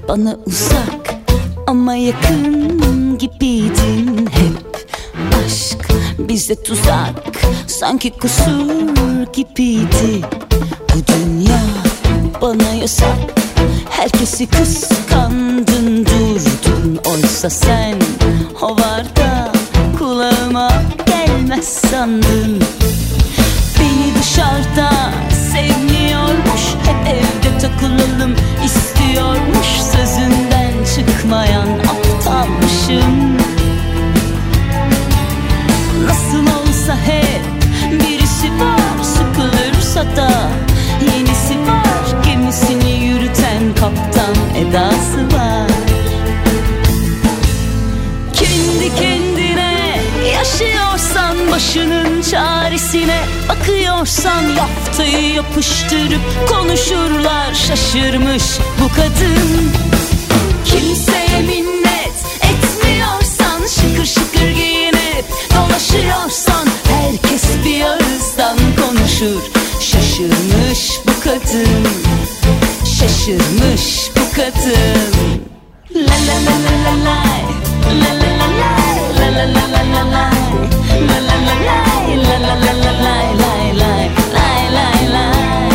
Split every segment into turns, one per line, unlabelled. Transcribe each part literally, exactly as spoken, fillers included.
Bana uzak ama yakın gibiydin hep. Aşk bize tuzak, sanki kusur gibiydi. Bu dünya bana yasak, herkesi kıskandın durdun. Oysa sen hovarda kulağıma gelmez sandın. Beni dışarıda sevmiyormuş, hep evde takılalım istiyormuş. Sözünden çıkmayan aptalmışım. Nasıl olsa hep birisi var, sıkılırsa da yenisi var. Gemisini yürüten kaptan edası var. Kendi kendine yaşıyorsan, başının çaresine bakıyorsan, yaftayı yapıştırıp konuşurlar şaşırmış bu kadın. Kimseye minnet etmiyorsan, şıkır şıkır giyinip dolaşıyorsan, herkes bir ağızdan konuşur. Şaşırmış bu kadın, şaşırmış bu kadın. La la la la la la, la la la la, la la la la la la, la la la la, la la la la la, la la la la.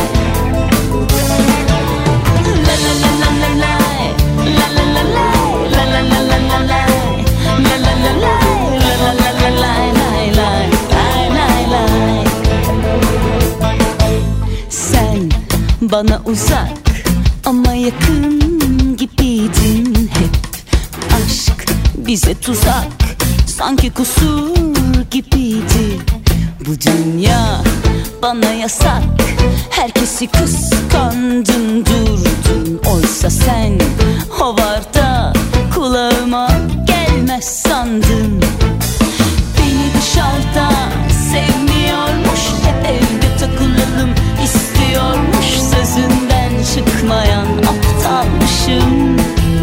Sen bana uzak ama yakın gibiydin hep. Aşk bize tuzak, sanki kusur gibiydi. Bu dünya bana yasak, herkesi kıskandın durdun. Oysa sen hovarda kulağıma gelmez sandın. Beni dışarıda sevmiyormuş, hep evde takılalım istiyormuş. Sözünden çıkmayan aptalmışım.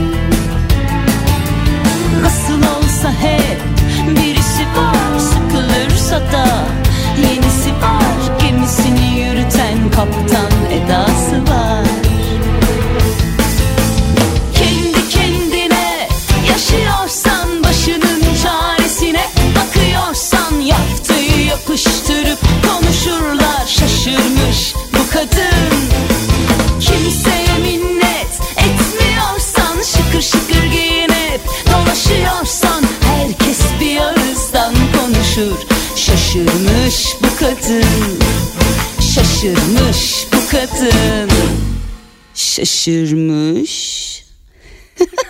Nasıl olsa hep birisi var, sıkılırsa da yenisi var. Gemisini yürüten kaptan edası var. Kendi kendine yaşıyorsan, başının çaresine bakıyorsan, yaftayı yapıştırıp konuşurlar şaşırmış bu kadın. Kimseye minnet etmiyorsan, şıkır şıkır giyinip dolaşıyorsan, herkes bir ağızdan konuşur. Şaşırmış bu kadın, şaşırmış bu kadın, şaşırmış.